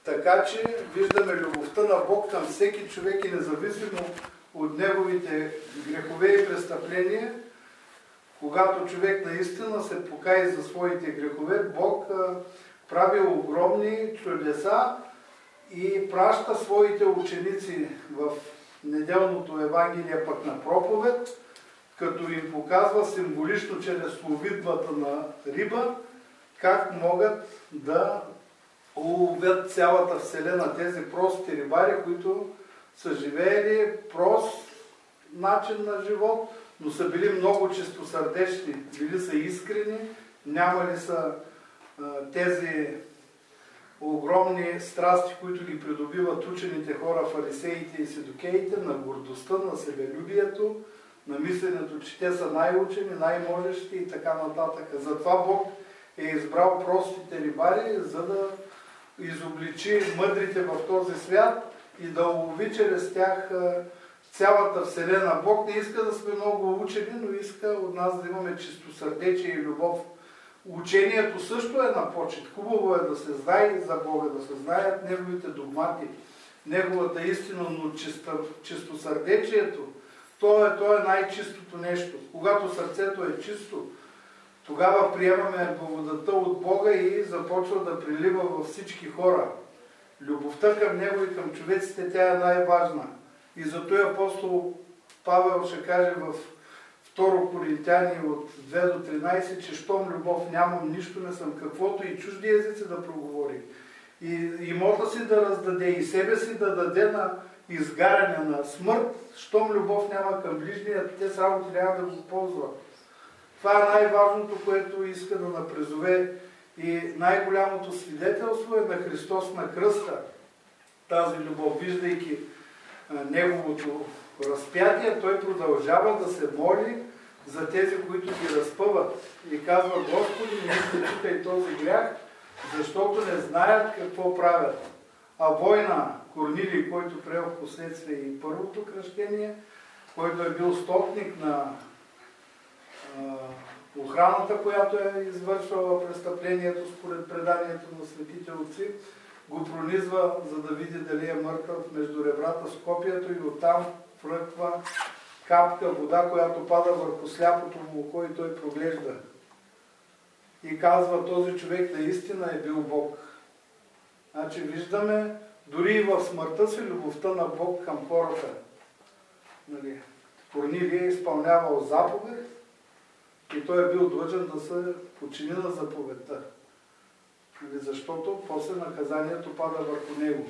Така че виждаме любовта на Бог към всеки човек и независимо от неговите грехове и престъпления. Когато човек наистина се покае за своите грехове, Бог прави огромни чудеса и праща своите ученици в неделното Евангелие пък на проповед, като им показва символично чрез ловитбата на риба, как могат да уловят цялата вселена тези прости рибари, които са живеели прост начин на живот, но са били много чистосърдечни, били са искрени, нямали са тези огромни страсти, които ги придобиват учените хора, фарисеите и седукеите, на гордостта, на себелюбието, на мисленето, че те са най-учени, най-можещи и така нататък. Затова Бог е избрал простите рибари, за да изобличи мъдрите в този свят и да улови чрез тях цялата вселена. Бог не иска да сме много учени, но иска от нас да имаме чистосърдечие и любов. Учението също е на почет. Хубаво е да се знае за Бога, да се знаят неговите догмати, неговата истина, но чистосърдечието, то е най-чистото нещо. Когато сърцето е чисто, тогава приемаме благодата от Бога и започва да прилива във всички хора. Любовта към Него и към човеците, тя е най-важна. И зато и апостол Павел ще каже в 2 Коринтяни от 2 до 13, че щом любов нямам, нищо не съм, каквото и чужди езици да проговори. И имота си да раздаде, и себе си да даде на изгаряне, на смърт, щом любов няма към ближния, те само трябва да го ползват. Това е най-важното, което иска да напризове и най-голямото свидетелство е на Христос на кръста. Тази любов, виждайки Неговото разпятие, Той продължава да се моли за тези, които ги разпъват. И казва: Господи, не изключитай този грях, защото не знаят какво правят. А Война Корнилий, който приел в последствие и първото кръщение, който е бил стотник на охраната, която е извършвала престъплението според преданието на светите отци, го пронизва, за да види дали е мъртъв между ребрата с копието, и оттам фръква капка вода, която пада върху сляпото му око и той проглежда. И казва: този човек наистина е бил Бог. Значи виждаме дори и в смъртта си любовта на Бог към хората. Нали? Корнилий е изпълнявал заповед и той е бил длъжен да се подчини на заповедта. Защото после наказанието пада върху него.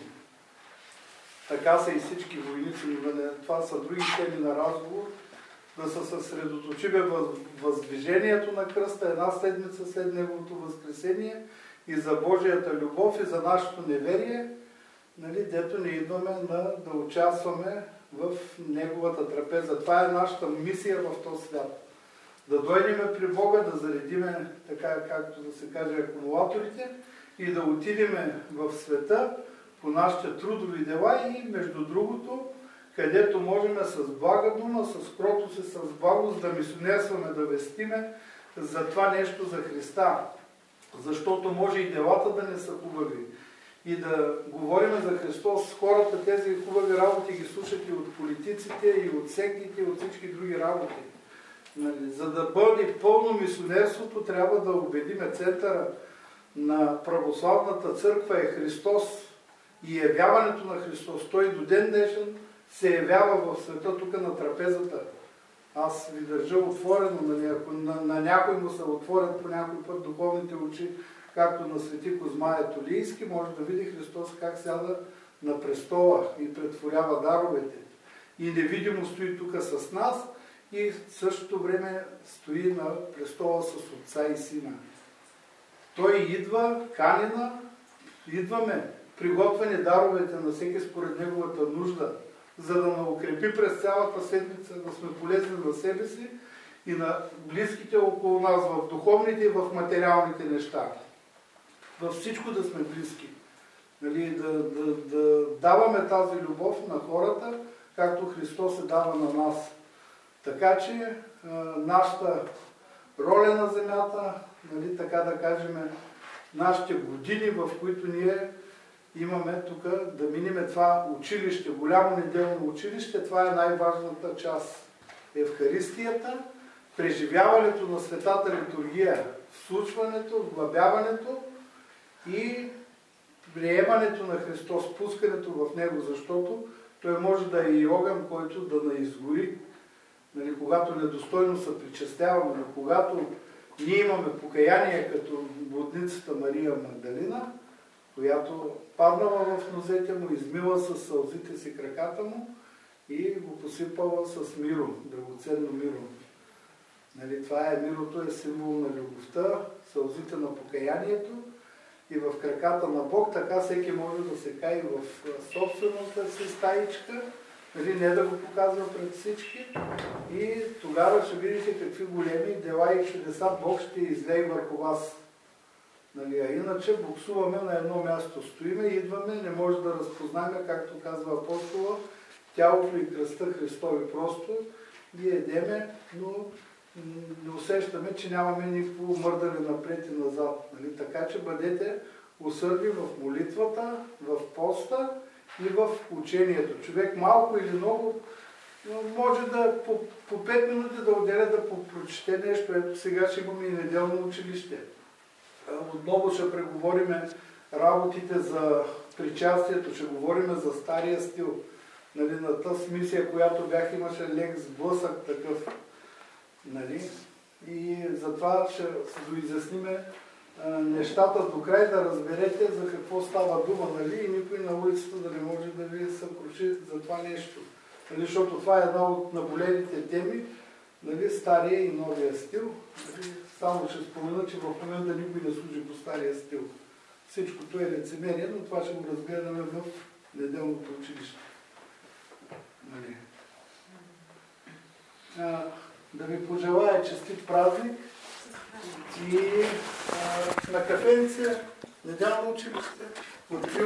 Така са и всички войници. Това са други теми на разговор. Да се съсредоточиме в въздвижението на кръста една седмица след неговото възкресение и за Божията любов и за нашето неверие, нали, дето не идваме да участваме в неговата трапеза. Това е нашата мисия в този свят. Да дойдем при Бога, да заредиме, така както да се каже, акумулаторите и да отидем в света по нашите трудови дела и между другото, където можем с блага дума, с кротост и с благост да мисионерстваме, да вестиме за това нещо за Христа. Защото може и делата да не са хубави. И да говорим за Христос, хората тези хубави работи ги слушат и от политиците, и от сектите, и от всички други работи. За да бъде пълно мисионерството, трябва да убедиме центъра на православната църква е Христос и явяването на Христос. Той до ден днешен се явява в света тук на трапезата. Аз ви държа отворено, ако на някой му се отворят по някой път духовните очи, както на свети Козма Етолийски, може да види Христос как сяда на престола и претворява даровете. И невидимо стои тук с нас и в същото време стои на престола с Отца и Сина. Той идва, канина, идваме, приготвяне даровете на всеки според неговата нужда, за да ме укрепи през цялата седмица, да сме полезни на себе си и на близките около нас, в духовните и в материалните неща. Във всичко да сме близки. Нали, да даваме тази любов на хората, както Христос се дава на нас. Така че нашата роля на земята, нали, така да кажем, нашите години, в които ние имаме тук да минеме това училище, голямо неделно училище. Това е най-важната част. Евхаристията, преживяването на светата литургия, случването, вглъбяването и приемането на Христос, пускането в Него, защото Той може да е и огън, който да наизгори. Нали, когато недостойно се причастяваме, но когато ние имаме покаяние като блудницата Мария Магдалина, която паднала в нозете му, измила със сълзите си краката му и го посипала с миро, драгоценно миро. Нали, това е мирото, е символ на любовта, сълзите на покаянието и в краката на Бог, така всеки може да се кае в собствената си стаичка, нали, не да го показва пред всички и тогава ще видите какви големи дела и чудеса Бог ще излее върху вас. Нали, а иначе буксуваме на едно място, стоиме, идваме, не може да разпознаем, както казва апостола, тялото и кръста Христови просто, ние едеме, но не усещаме, че нямаме никакво мърдане напред и назад. Нали? Така че бъдете усърдни в молитвата, в поста и в учението. Човек малко или много може да по 5 минути да отделя да прочете нещо. Ето сега ще имаме и неделно училище. Отново ще преговориме работите за причастието, ще говориме за стария стил. Нали, на тази мисия, която бях, имаше лек сблъсък такъв. Нали? И затова ще доизясниме нещата до край, да разберете за какво става дума, нали? И никой на улицата да не може да ви съкруши за това нещо. Нали? Защото това е една от наболелите теми, нали? Стария и новия стил. Нали? Само ще спомена, че в момента никой не служи по стария стил. Всичкото е лицемерие, но това ще го разгледаме в неделното училище. Нали? Да ви пожелая честит празник и на кафенце, неделно училище.